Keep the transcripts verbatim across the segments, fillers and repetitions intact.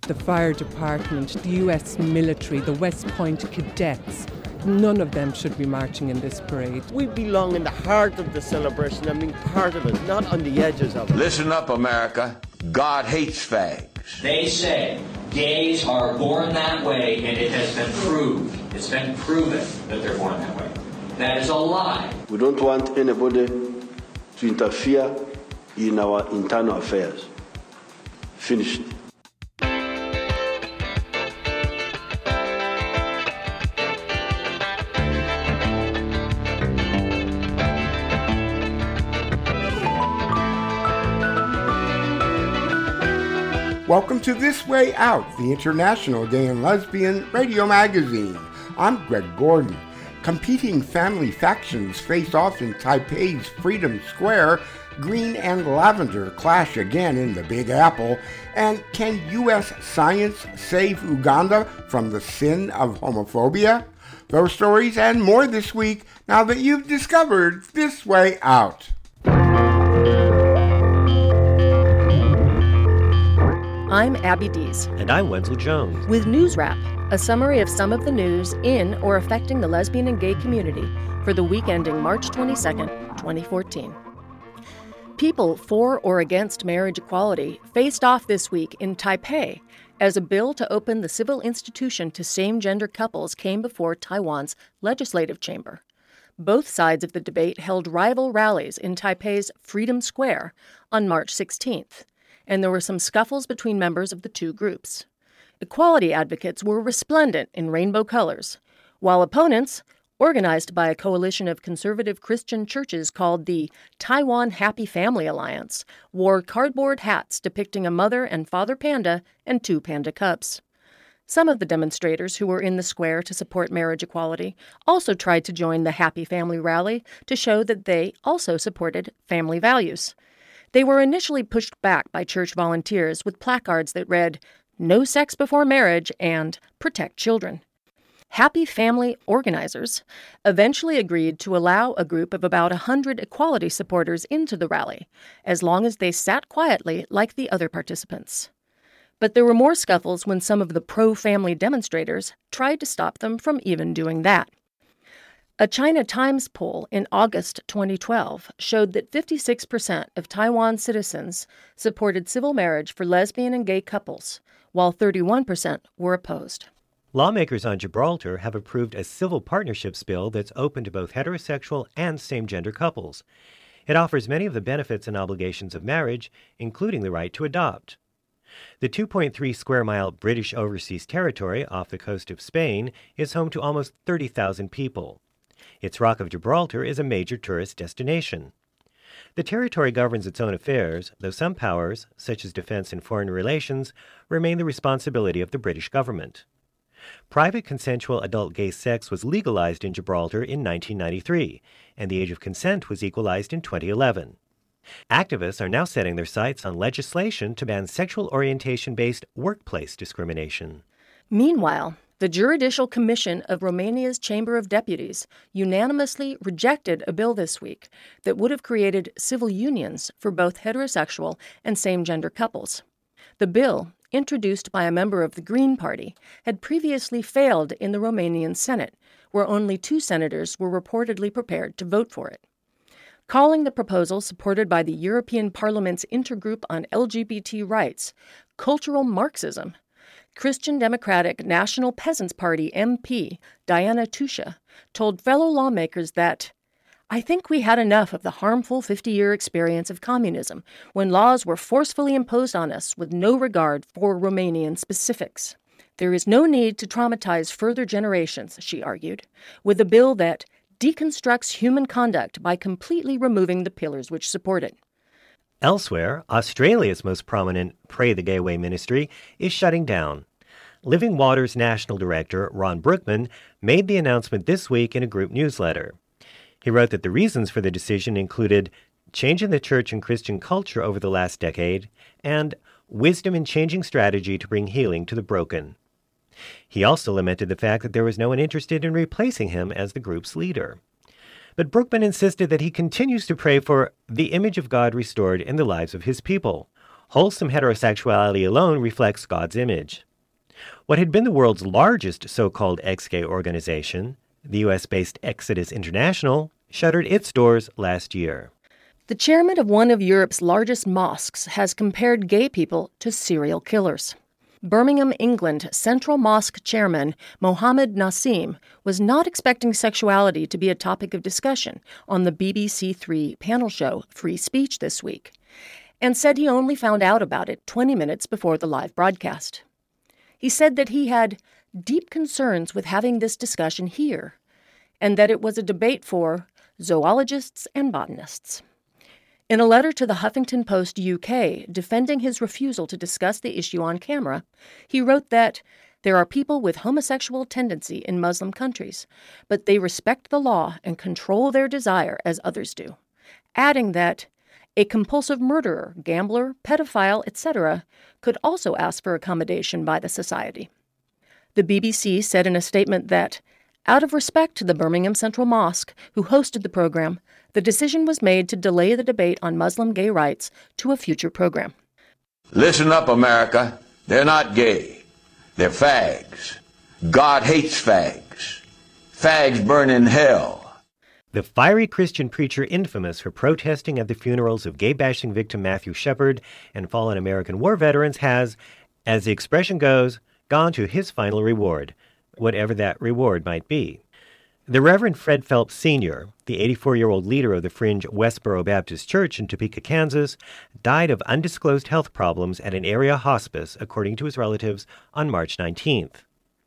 the fire department, the U S military, the West Point cadets. None of them should be marching in this parade. We belong in the heart of the celebration and being part of it, not on the edges of it. Listen up, America. God hates fags. They say gays are born that way, and it has been proved. It's been proven that they're born that way. That is a lie. We don't want anybody to interfere in our internal affairs. Finished. Welcome to This Way Out, the international gay and lesbian radio magazine. I'm Greg Gordon. Competing family factions face off in Taipei's Freedom Square. Green and lavender clash again in the Big Apple. And can U S science save Uganda from the sin of homophobia? Those stories and more this week, now that you've discovered This Way Out. I'm Abby Dees. And I'm Wenzel Jones. With News Wrap, a summary of some of the news in or affecting the lesbian and gay community for the week ending March twenty-second, twenty fourteen. People for or against marriage equality faced off this week in Taipei as a bill to open the civil institution to same-gender couples came before Taiwan's legislative chamber. Both sides of the debate held rival rallies in Taipei's Freedom Square on March sixteenth. And there were some scuffles between members of the two groups. Equality advocates were resplendent in rainbow colors, while opponents, organized by a coalition of conservative Christian churches called the Taiwan Happy Family Alliance, wore cardboard hats depicting a mother and father panda and two panda cubs. Some of the demonstrators who were in the square to support marriage equality also tried to join the Happy Family rally to show that they also supported family values. They were initially pushed back by church volunteers with placards that read, "No sex before marriage" and "Protect children." Happy Family organizers eventually agreed to allow a group of about one hundred equality supporters into the rally, as long as they sat quietly like the other participants. But there were more scuffles when some of the pro-family demonstrators tried to stop them from even doing that. A China Times poll in August twenty twelve showed that fifty-six percent of Taiwan citizens supported civil marriage for lesbian and gay couples, while thirty-one percent were opposed. Lawmakers on Gibraltar have approved a civil partnerships bill that's open to both heterosexual and same-gender couples. It offers many of the benefits and obligations of marriage, including the right to adopt. The two point three square mile British overseas territory off the coast of Spain is home to almost thirty thousand people. Its Rock of Gibraltar is a major tourist destination. The territory governs its own affairs, though some powers, such as defense and foreign relations, remain the responsibility of the British government. Private consensual adult gay sex was legalized in Gibraltar in nineteen ninety-three, and the age of consent was equalized in twenty eleven. Activists are now setting their sights on legislation to ban sexual orientation-based workplace discrimination. Meanwhile, the Judicial Commission of Romania's Chamber of Deputies unanimously rejected a bill this week that would have created civil unions for both heterosexual and same-gender couples. The bill, introduced by a member of the Green Party, had previously failed in the Romanian Senate, where only two senators were reportedly prepared to vote for it. Calling the proposal supported by the European Parliament's Intergroup on L G B T Rights cultural Marxism, Christian Democratic National Peasants Party M P Diana Tusha told fellow lawmakers that, "I think we had enough of the harmful fifty-year experience of communism when laws were forcefully imposed on us with no regard for Romanian specifics. There is no need to traumatize further generations," she argued, with a bill that deconstructs human conduct by completely removing the pillars which support it. Elsewhere, Australia's most prominent Pray the Gay Way ministry is shutting down. Living Waters National Director Ron Brookman made the announcement this week in a group newsletter. He wrote that the reasons for the decision included change in the church and Christian culture over the last decade and wisdom in changing strategy to bring healing to the broken. He also lamented the fact that there was no one interested in replacing him as the group's leader. But Brookman insisted that he continues to pray for the image of God restored in the lives of his people, Wholesome heterosexuality alone reflects God's image. What had been the world's largest so-called ex-gay organization, the U S-based Exodus International, shuttered its doors last year. The chairman of one of Europe's largest mosques has compared gay people to serial killers. Birmingham, England Central Mosque chairman Mohammed Nassim was not expecting sexuality to be a topic of discussion on the B B C Three panel show Free Speech this week, and said he only found out about it twenty minutes before the live broadcast. He said that he had deep concerns with having this discussion here, and that it was a debate for zoologists and botanists. In a letter to the Huffington Post U K defending his refusal to discuss the issue on camera, he wrote that there are people with homosexual tendency in Muslim countries, but they respect the law and control their desire as others do, adding that a compulsive murderer, gambler, pedophile, et cetera could also ask for accommodation by the society. The B B C said in a statement that, out of respect to the Birmingham Central Mosque, who hosted the program, the decision was made to delay the debate on Muslim gay rights to a future program. Listen up, America. They're not gay. They're fags. God hates fags. Fags burn in hell. The fiery Christian preacher infamous for protesting at the funerals of gay-bashing victim Matthew Shepard and fallen American war veterans has, as the expression goes, gone to his final reward, whatever that reward might be. The Reverend Fred Phelps Senior, the eighty-four-year-old leader of the fringe Westboro Baptist Church in Topeka, Kansas, died of undisclosed health problems at an area hospice, according to his relatives, on March nineteenth.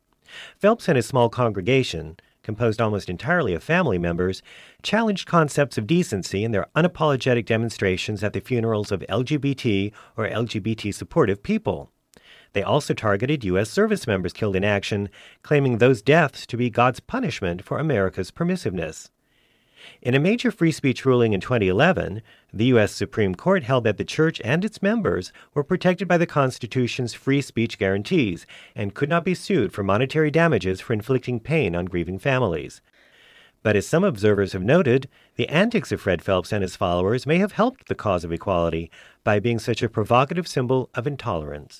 Phelps and his small congregation, composed almost entirely of family members, challenged concepts of decency in their unapologetic demonstrations at the funerals of L G B T or L G B T-supportive people. They also targeted U S service members killed in action, claiming those deaths to be God's punishment for America's permissiveness. In a major free speech ruling in twenty eleven, the U S Supreme Court held that the church and its members were protected by the Constitution's free speech guarantees and could not be sued for monetary damages for inflicting pain on grieving families. But as some observers have noted, the antics of Fred Phelps and his followers may have helped the cause of equality by being such a provocative symbol of intolerance.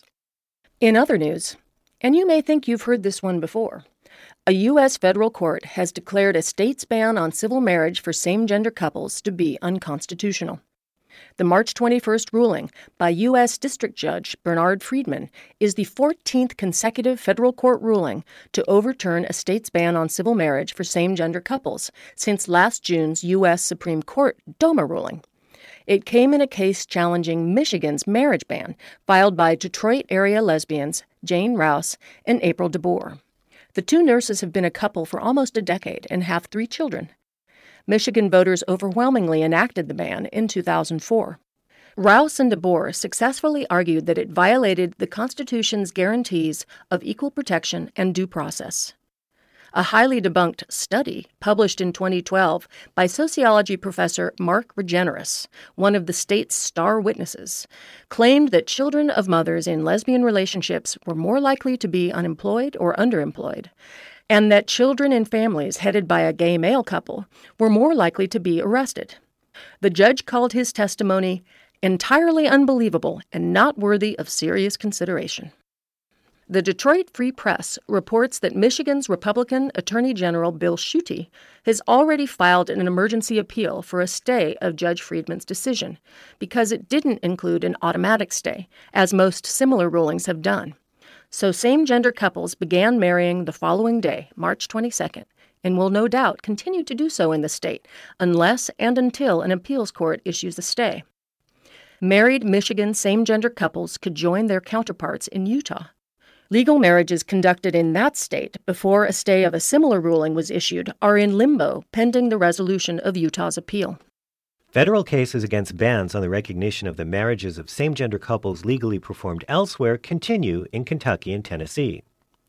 In other news, and you may think you've heard this one before, a U S federal court has declared a state's ban on civil marriage for same-gender couples to be unconstitutional. The March twenty-first ruling by U S District Judge Bernard Friedman is the fourteenth consecutive federal court ruling to overturn a state's ban on civil marriage for same-gender couples since last June's U S Supreme Court DOMA ruling. It came in a case challenging Michigan's marriage ban, filed by Detroit-area lesbians Jane Rouse and April DeBoer. The two nurses have been a couple for almost a decade and have three children. Michigan voters overwhelmingly enacted the ban in two thousand four. Rouse and DeBoer successfully argued that it violated the Constitution's guarantees of equal protection and due process. A highly debunked study published in twenty twelve by sociology professor Mark Regeneris, one of the state's star witnesses, claimed that children of mothers in lesbian relationships were more likely to be unemployed or underemployed, and that children in families headed by a gay male couple were more likely to be arrested. The judge called his testimony entirely unbelievable and not worthy of serious consideration. The Detroit Free Press reports that Michigan's Republican Attorney General Bill Schuette has already filed an emergency appeal for a stay of Judge Friedman's decision because it didn't include an automatic stay, as most similar rulings have done. So same-gender couples began marrying the following day, March twenty-second, and will no doubt continue to do so in the state unless and until an appeals court issues a stay. Married Michigan same-gender couples could join their counterparts in Utah. Legal marriages conducted in that state before a stay of a similar ruling was issued are in limbo pending the resolution of Utah's appeal. Federal cases against bans on the recognition of the marriages of same-gender couples legally performed elsewhere continue in Kentucky and Tennessee.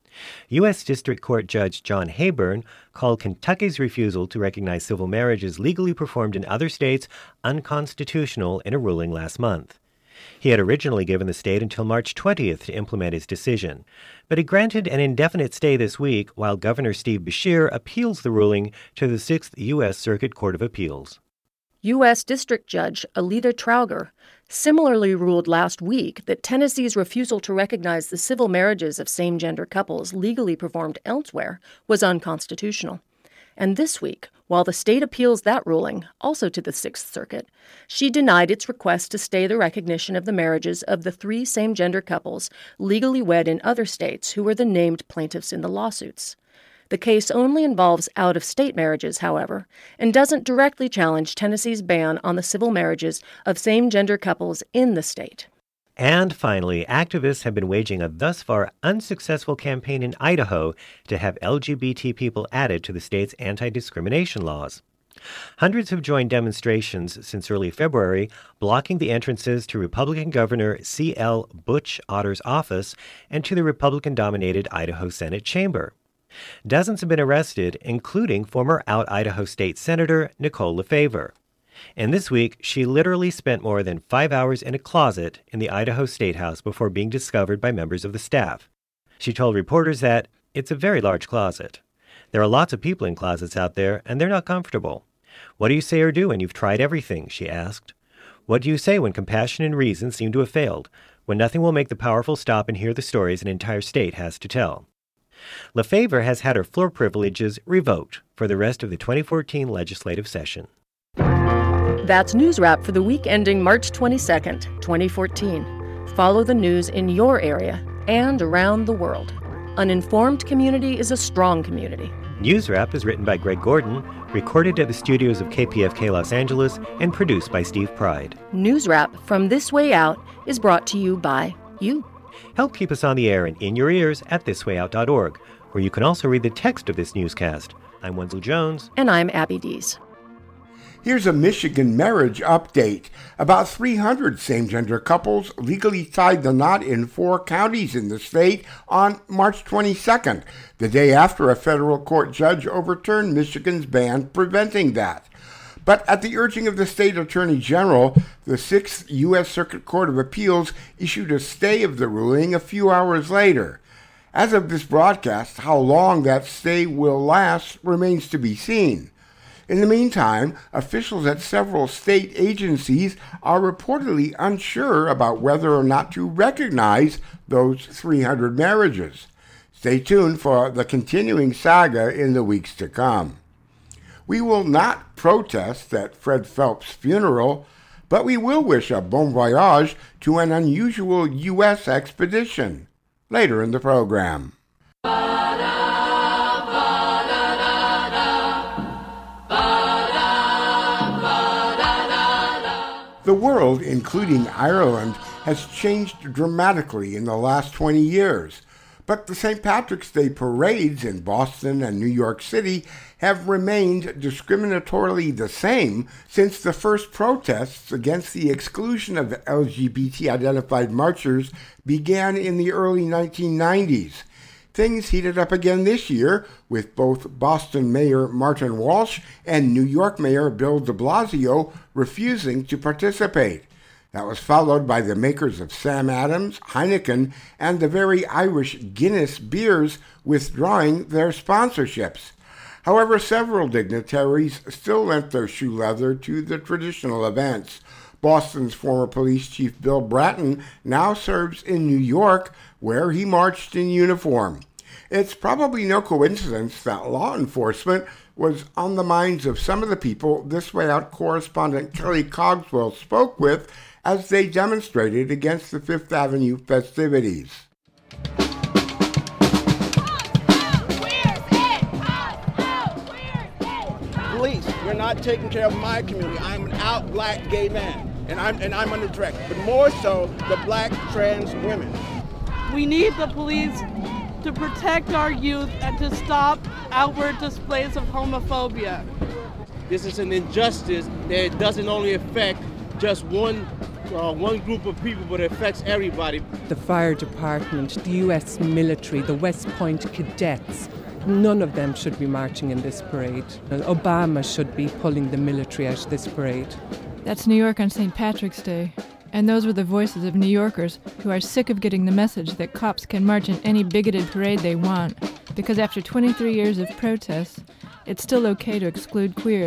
U S District Court Judge John Hayburn called Kentucky's refusal to recognize civil marriages legally performed in other states unconstitutional in a ruling last month. He had originally given the state until March twentieth to implement his decision, but he granted an indefinite stay this week while Governor Steve Beshear appeals the ruling to the Sixth U S Circuit Court of Appeals. U S District Judge Alita Trauger similarly ruled last week that Tennessee's refusal to recognize the civil marriages of same-gender couples legally performed elsewhere was unconstitutional. And this week, while the state appeals that ruling, also to the Sixth Circuit, she denied its request to stay the recognition of the marriages of the three same-gender couples legally wed in other states who were the named plaintiffs in the lawsuits. The case only involves out-of-state marriages, however, and doesn't directly challenge Tennessee's ban on the civil marriages of same-gender couples in the state. And finally, activists have been waging a thus far unsuccessful campaign in Idaho to have L G B T people added to the state's anti-discrimination laws. Hundreds have joined demonstrations since early February, blocking the entrances to Republican Governor C L Butch Otter's office and to the Republican-dominated Idaho Senate chamber. Dozens have been arrested, including former out Idaho State Senator Nicole Lefevre. And this week, she literally spent more than five hours in a closet in the Idaho State House before being discovered by members of the staff. She told reporters that it's a very large closet. There are lots of people in closets out there, and they're not comfortable. What do you say or do when you've tried everything? She asked. What do you say when compassion and reason seem to have failed, when nothing will make the powerful stop and hear the stories an entire state has to tell? Lefevre has had her floor privileges revoked for the rest of the twenty fourteen legislative session. That's News Wrap for the week ending March twenty-second, twenty fourteen. Follow the news in your area and around the world. An informed community is a strong community. News Wrap is written by Greg Gordon, recorded at the studios of K P F K Los Angeles, and produced by Steve Pride. News Wrap from This Way Out is brought to you by you. Help keep us on the air and in your ears at this way out dot org, where you can also read the text of this newscast. I'm Wenzel Jones. And I'm Abby Dees. Here's a Michigan marriage update. About three hundred same-gender couples legally tied the knot in four counties in the state on March twenty-second, the day after a federal court judge overturned Michigan's ban preventing that. But at the urging of the state attorney general, the Sixth U S Circuit Court of Appeals issued a stay of the ruling a few hours later. As of this broadcast, how long that stay will last remains to be seen. In the meantime, officials at several state agencies are reportedly unsure about whether or not to recognize those three hundred marriages. Stay tuned for the continuing saga in the weeks to come. We will not protest at Fred Phelps' funeral, but we will wish a bon voyage to an unusual U S expedition later in the program. The world, including Ireland, has changed dramatically in the last twenty years, but the Saint Patrick's Day parades in Boston and New York City have remained discriminatorily the same since the first protests against the exclusion of L G B T-identified marchers began in the early nineteen nineties. Things heated up again this year, with both Boston Mayor Martin Walsh and New York Mayor Bill de Blasio refusing to participate. That was followed by the makers of Sam Adams, Heineken, and the very Irish Guinness beers withdrawing their sponsorships. However, several dignitaries still lent their shoe leather to the traditional events. Boston's former police chief Bill Bratton now serves in New York, where he marched in uniform. It's probably no coincidence that law enforcement was on the minds of some of the people This Way Out correspondent Kelly Cogswell spoke with as they demonstrated against the Fifth Avenue festivities. Police, you're not taking care of my community. I'm an out black gay man, and I'm and I'm under threat, but more so the black trans women. We need the police to protect our youth and to stop outward displays of homophobia. This is an injustice that doesn't only affect just one uh, one group of people, but it affects everybody. The fire department, the U S military, the West Point cadets, none of them should be marching in this parade. Obama should be pulling the military out of this parade. That's New York on Saint Patrick's Day. And those were the voices of New Yorkers who are sick of getting the message that cops can march in any bigoted parade they want, because after twenty-three years of protests, it's still okay to exclude queers,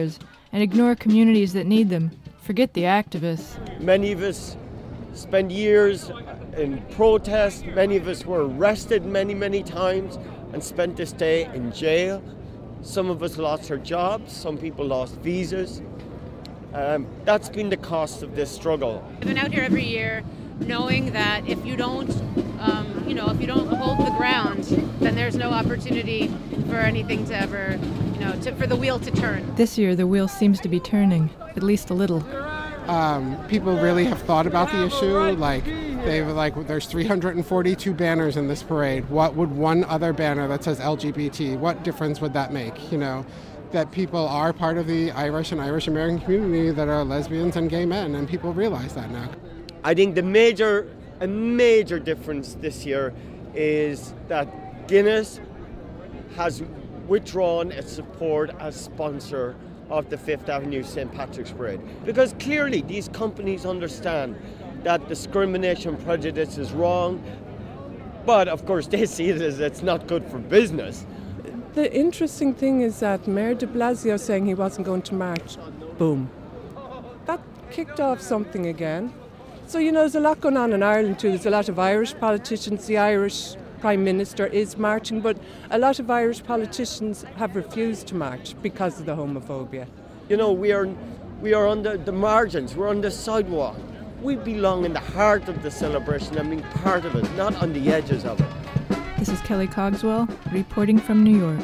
and ignore communities that need them. Forget the activists. Many of us spent years in protest. Many of us were arrested many, many times and spent this day in jail. Some of us lost our jobs. Some people lost visas. Um, that's been the cost of this struggle. I've been out here every year knowing that if you don't, um, you know, if you don't hold the ground, then there's no opportunity for anything to ever, you know, to, for the wheel to turn. This year, the wheel seems to be turning, at least a little. Um, people really have thought about the issue. Like, they've like, there's three hundred forty-two banners in this parade. What would one other banner that says L G B T? What difference would that make? You know, that people are part of the Irish and Irish American community that are lesbians and gay men, and people realize that now. I think the major, a major difference this year is that Guinness has withdrawn its support as sponsor of the Fifth Avenue Saint Patrick's Parade. Because clearly these companies understand that discrimination, prejudice is wrong, but of course they see it as it's not good for business. The interesting thing is that Mayor de Blasio saying he wasn't going to march, boom. That kicked off something again. So, you know, there's a lot going on in Ireland too. There's a lot of Irish politicians. The Irish Prime Minister is marching, but a lot of Irish politicians have refused to march because of the homophobia. You know, we are we are on the, the margins, we're on the sidewalk. We belong in the heart of the celebration and being part of it, not on the edges of it. This is Kelly Cogswell, reporting from New York.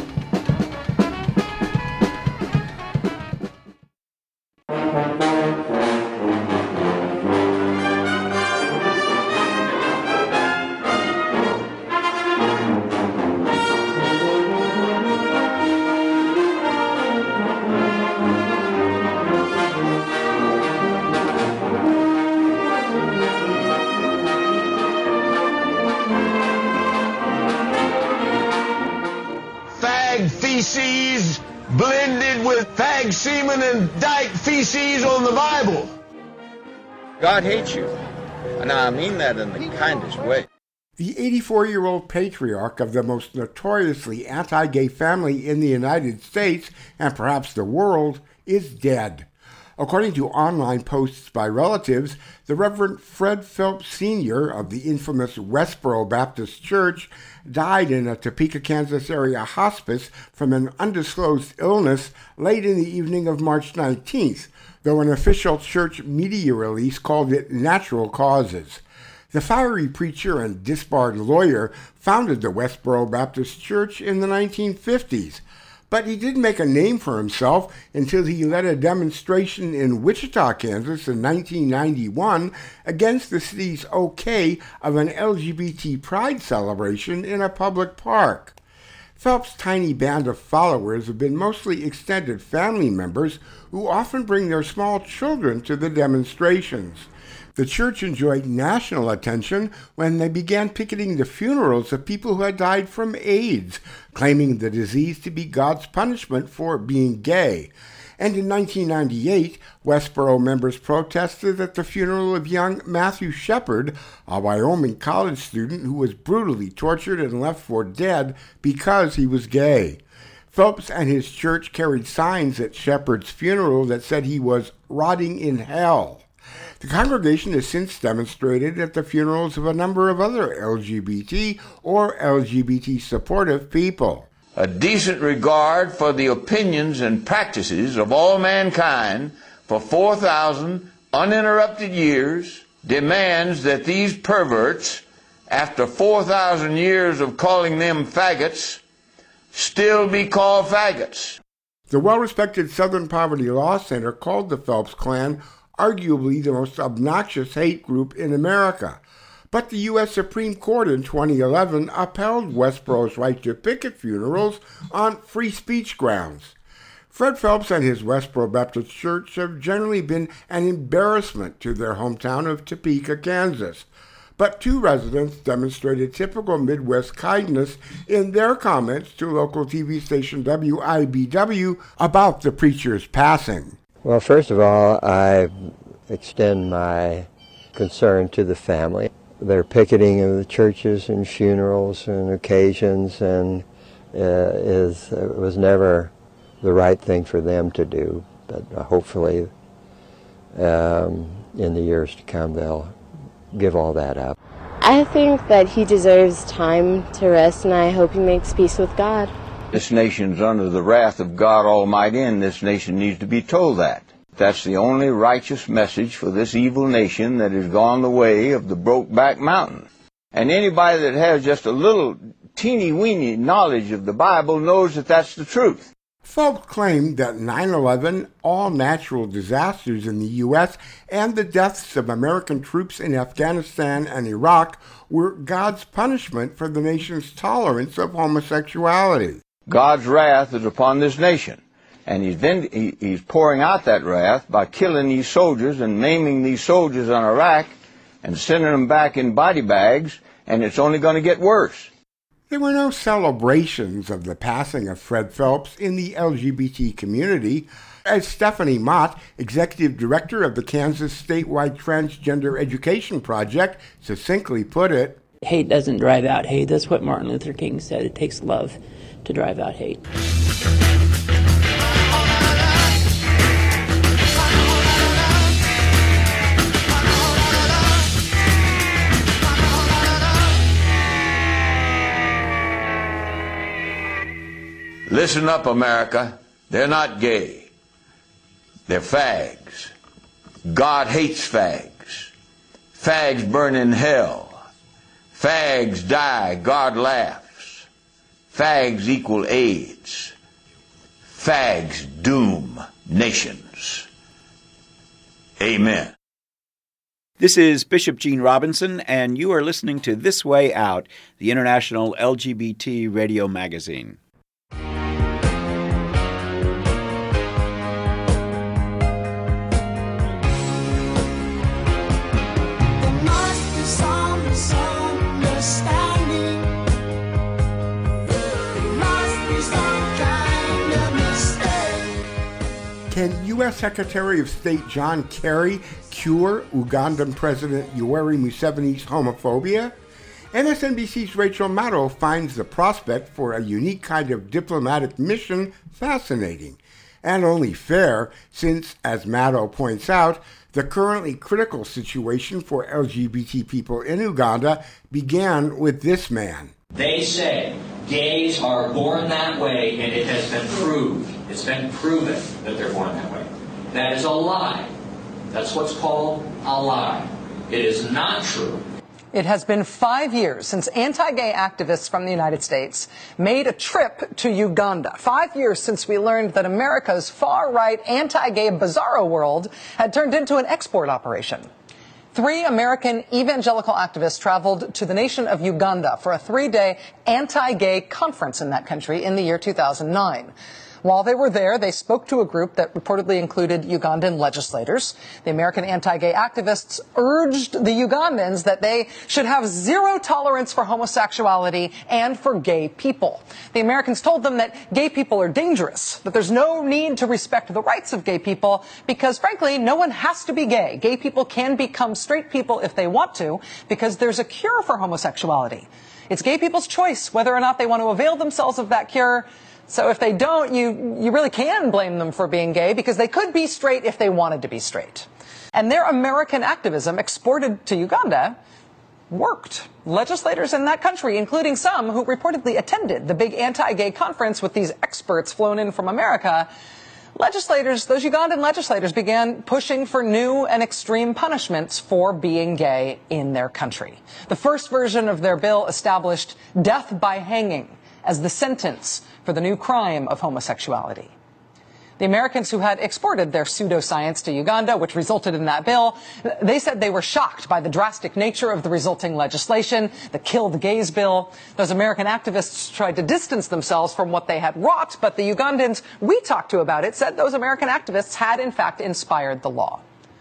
Feces blended with fag semen and dyke feces on the Bible. God hates you, and I mean that in the kindest way. The eighty-four-year-old patriarch of the most notoriously anti-gay family in the United States, and perhaps the world, is dead. According to online posts by relatives, the Reverend Fred Phelps Senior of the infamous Westboro Baptist Church died in a Topeka, Kansas area hospice from an undisclosed illness late in the evening of March nineteenth, though an official church media release called it natural causes. The fiery preacher and disbarred lawyer founded the Westboro Baptist Church in the nineteen fifties, but he didn't make a name for himself until he led a demonstration in Wichita, Kansas in nineteen ninety-one against the city's okay of an L G B T pride celebration in a public park. Phelps' tiny band of followers have been mostly extended family members who often bring their small children to the demonstrations. The church enjoyed national attention when they began picketing the funerals of people who had died from AIDS, claiming the disease to be God's punishment for being gay. And in nineteen ninety-eight, Westboro members protested at the funeral of young Matthew Shepard, a Wyoming college student who was brutally tortured and left for dead because he was gay. Phelps and his church carried signs at Shepard's funeral that said he was rotting in hell. The congregation has since demonstrated at the funerals of a number of other L G B T or L G B T-supportive people. A decent regard for the opinions and practices of all mankind for four thousand uninterrupted years demands that these perverts, after four thousand years of calling them faggots, still be called faggots. The well-respected Southern Poverty Law Center called the Phelps Clan arguably the most obnoxious hate group in America. But the U S Supreme Court in twenty eleven upheld Westboro's right to picket funerals on free speech grounds. Fred Phelps and his Westboro Baptist Church have generally been an embarrassment to their hometown of Topeka, Kansas. But two residents demonstrated typical Midwest kindness in their comments to local T V station W I B W about the preacher's passing. Well, first of all, I extend my concern to the family. Their picketing of the churches and funerals and occasions and uh, is uh, was never the right thing for them to do. But uh, hopefully, um, in the years to come, they'll give all that up. I think that he deserves time to rest, and I hope he makes peace with God. This nation's under the wrath of God Almighty, and this nation needs to be told that. That's the only righteous message for this evil nation that has gone the way of the Brokeback Mountain. And anybody that has just a little teeny-weeny knowledge of the Bible knows that that's the truth. Folks claim that nine eleven, all natural disasters in the U S, and the deaths of American troops in Afghanistan and Iraq were God's punishment for the nation's tolerance of homosexuality. God's wrath is upon this nation, and he's, been, he, he's pouring out that wrath by killing these soldiers and maiming these soldiers in Iraq and sending them back in body bags, and it's only going to get worse. There were no celebrations of the passing of Fred Phelps in the L G B T community, as Stephanie Mott, executive director of the Kansas statewide Transgender Education Project, succinctly put it. Hate doesn't drive out hate. That's what Martin Luther King said. It takes love to drive out hate. Listen up, America. They're not gay. They're fags. God hates fags. Fags burn in hell. Fags die. God laughs. Fags equal AIDS. Fags doom nations. Amen. This is Bishop Gene Robinson, and you are listening to This Way Out, the international L G B T radio magazine. Can U S Secretary of State John Kerry cure Ugandan President Yoweri Museveni's homophobia? M S N B C's Rachel Maddow finds the prospect for a unique kind of diplomatic mission fascinating, and only fair since, as Maddow points out, the currently critical situation for L G B T people in Uganda began with this man. They say gays are born that way, and it has been proved. It's been proven that they're born that way. That is a lie. That's what's called a lie. It is not true. It has been five years since anti-gay activists from the United States made a trip to Uganda. Five years since we learned that America's far-right anti-gay bizarro world had turned into an export operation. Three American evangelical activists traveled to the nation of Uganda for a three-day anti-gay conference in that country in the year two thousand nine. While they were there, they spoke to a group that reportedly included Ugandan legislators. The American anti-gay activists urged the Ugandans that they should have zero tolerance for homosexuality and for gay people. The Americans told them that gay people are dangerous, that there's no need to respect the rights of gay people because, frankly, no one has to be gay. Gay people can become straight people if they want to because there's a cure for homosexuality. It's gay people's choice whether or not they want to avail themselves of that cure. So if they don't, you, you really can blame them for being gay because they could be straight if they wanted to be straight. And their American activism exported to Uganda worked. Legislators in that country, including some who reportedly attended the big anti-gay conference with these experts flown in from America, legislators, those Ugandan legislators began pushing for new and extreme punishments for being gay in their country. The first version of their bill established death by hanging as the sentence for the new crime of homosexuality. The Americans who had exported their pseudoscience to Uganda, which resulted in that bill, they said they were shocked by the drastic nature of the resulting legislation, the Kill the Gays bill. Those American activists tried to distance themselves from what they had wrought, but the Ugandans we talked to about it said those American activists had in fact inspired the law.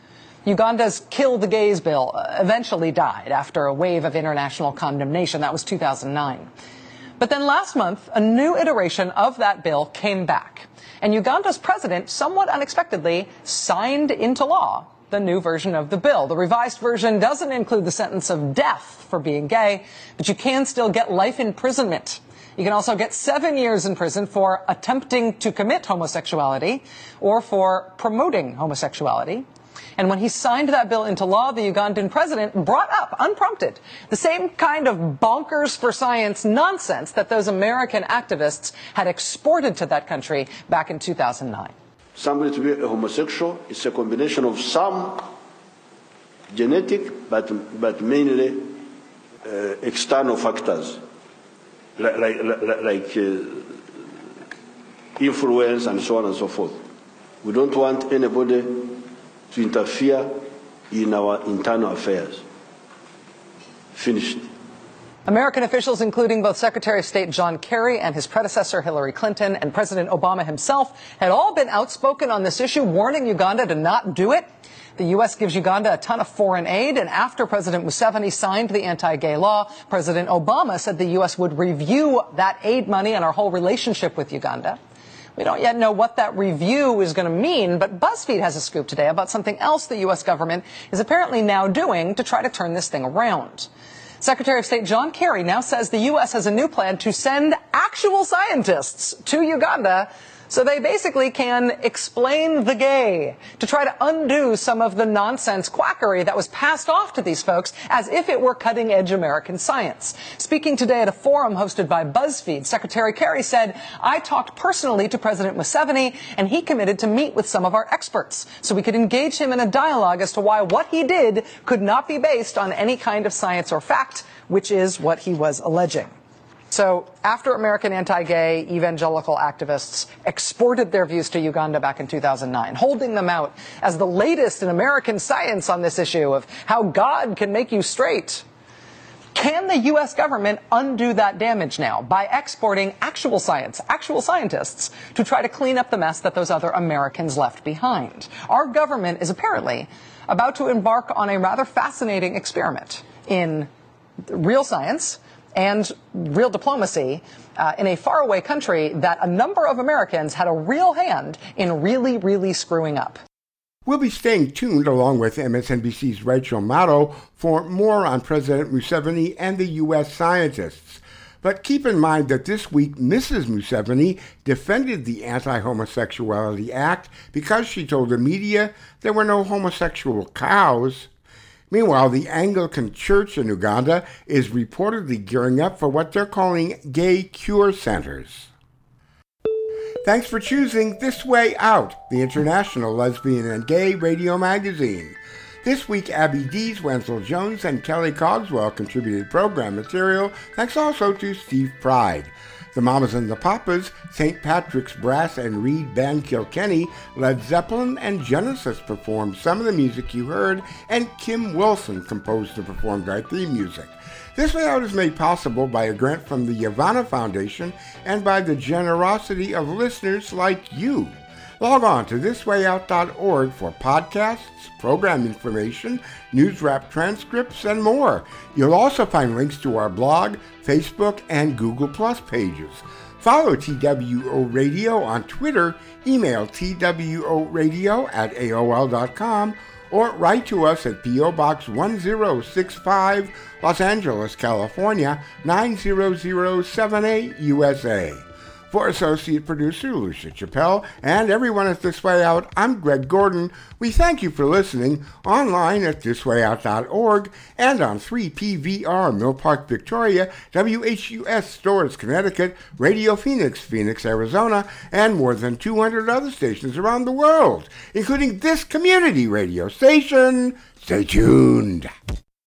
Uganda's Kill the Gays bill eventually died after a wave of international condemnation. That was two thousand nine. But then last month, a new iteration of that bill came back. And Uganda's president, somewhat unexpectedly, signed into law the new version of the bill. The revised version doesn't include the sentence of death for being gay, but you can still get life imprisonment You can also get seven years in prison for attempting to commit homosexuality or for promoting homosexuality. And when he signed that bill into law, the Ugandan president brought up, unprompted, the same kind of bonkers for science nonsense that those American activists had exported to that country back in two thousand nine. Somebody to be a homosexual is a combination of some genetic, but, but mainly uh, external factors, like, like, like uh, influence and so on and so forth. We don't want anybody to interfere in our internal affairs. Finished. American officials, including both Secretary of State John Kerry and his predecessor Hillary Clinton and President Obama himself, had all been outspoken on this issue, warning Uganda to not do it. The U S gives Uganda a ton of foreign aid, and after President Museveni signed the anti-gay law, President Obama said the U S would review that aid money and our whole relationship with Uganda. We don't yet know what that review is going to mean, but BuzzFeed has a scoop today about something else the U S government is apparently now doing to try to turn this thing around. Secretary of State John Kerry now says the U S has a new plan to send actual scientists to Uganda so they basically can explain the gay, to try to undo some of the nonsense quackery that was passed off to these folks as if it were cutting-edge American science. Speaking today at a forum hosted by BuzzFeed, Secretary Kerry said, "I talked personally to President Museveni, and he committed to meet with some of our experts so we could engage him in a dialogue as to why what he did could not be based on any kind of science or fact," which is what he was alleging. So after American anti-gay evangelical activists exported their views to Uganda back in two thousand nine, holding them out as the latest in American science on this issue of how God can make you straight, can the U S government undo that damage now by exporting actual science, actual scientists, to try to clean up the mess that those other Americans left behind? Our government is apparently about to embark on a rather fascinating experiment in real science and real diplomacy uh, in a faraway country that a number of Americans had a real hand in really, really screwing up. We'll be staying tuned along with M S N B C's Rachel Maddow for more on President Museveni and the U S scientists. But keep in mind that this week Missus Museveni defended the Anti-Homosexuality Act because she told the media there were no homosexual cows. Meanwhile, the Anglican Church in Uganda is reportedly gearing up for what they're calling gay cure centers. Thanks for choosing This Way Out, the international lesbian and gay radio magazine. This week, Abby Dees, Wenzel Jones, and Kelly Cogswell contributed program material. Thanks also to Steve Pride. The Mamas and the Papas, Saint Patrick's Brass and Reed Band Kilkenny, Led Zeppelin, and Genesis performed some of the music you heard, and Kim Wilson composed and performed our theme music. This Way Out is made possible by a grant from the Yavanna Foundation and by the generosity of listeners like you. Log on to this way out dot org for podcasts, program information, news wrap transcripts, and more. You'll also find links to our blog, Facebook, and Google Plus pages. Follow T W O Radio on Twitter, email tworadio at A O L dot com, or write to us at P O Box one zero six five, Los Angeles, California, nine zero zero seven eight, U S A. For associate producer Lucia Chappelle and everyone at This Way Out, I'm Greg Gordon. We thank you for listening online at this way out dot org and on three P V R Mill Park, Victoria, W H U S Stores, Connecticut, Radio Phoenix, Phoenix, Arizona, and more than two hundred other stations around the world, including this community radio station. Stay tuned.